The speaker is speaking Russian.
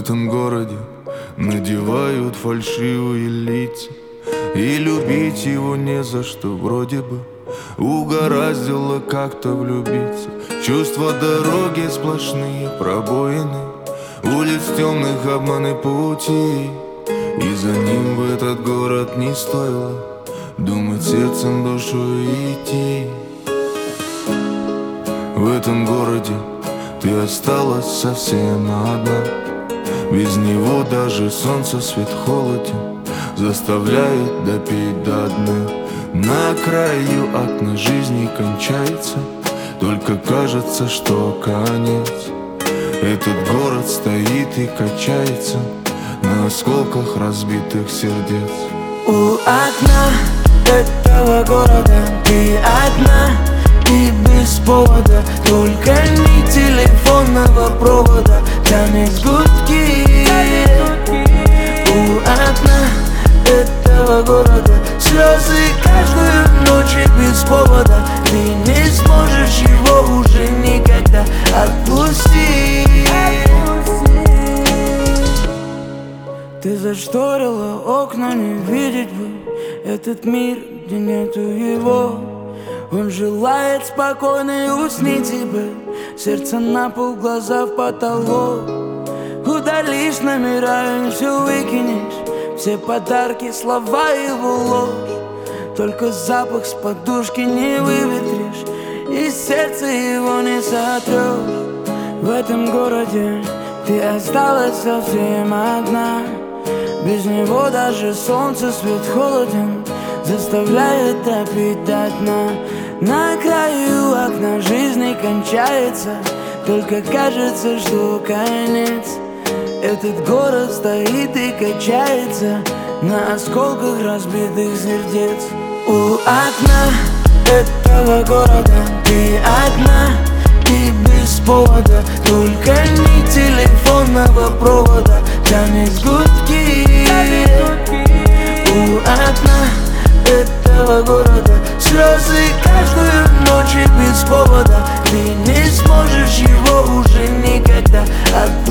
этом городе надевают фальшивые лица, и любить его не за что, вроде бы угораздило как-то влюбиться. Чувства дороги сплошные пробоины, улиц темных обманы пути, и за ним в этот город не стоило думать сердцем, душой идти. В этом городе ты осталась совсем одна. Без него даже солнце свет холоден, заставляет допить до дна. На краю окна жизни кончается, только кажется, что конец. Этот город стоит и качается на осколках разбитых сердец. У окна этого города ты одна и без повода, только ни телефонного провода тянет гудки. У окна этого города слезы каждую ночь и без повода. Ты не сможешь его уже никогда отпустить. Ты зашторила окна, не видеть бы этот мир, где нету его. Он желает спокойно и уснить тебе, сердце на пол, глаза в потолок. Удалишь номера и все выкинешь, все подарки, слова его ложь. Только запах с подушки не выветришь, и сердце его не сотрешь. В этом городе ты осталась совсем одна. Без него даже солнце свет холоден, заставляет допить до дна. На краю окна жизни кончается, только кажется, что конец. Этот город стоит и качается на осколках разбитых сердец. У окна этого города ты одна и без повода, только ни телефонного провода тянет гудки. У окна этого города слезы каждую ночь и без повода. Ты не сможешь его уже никогда отпустить.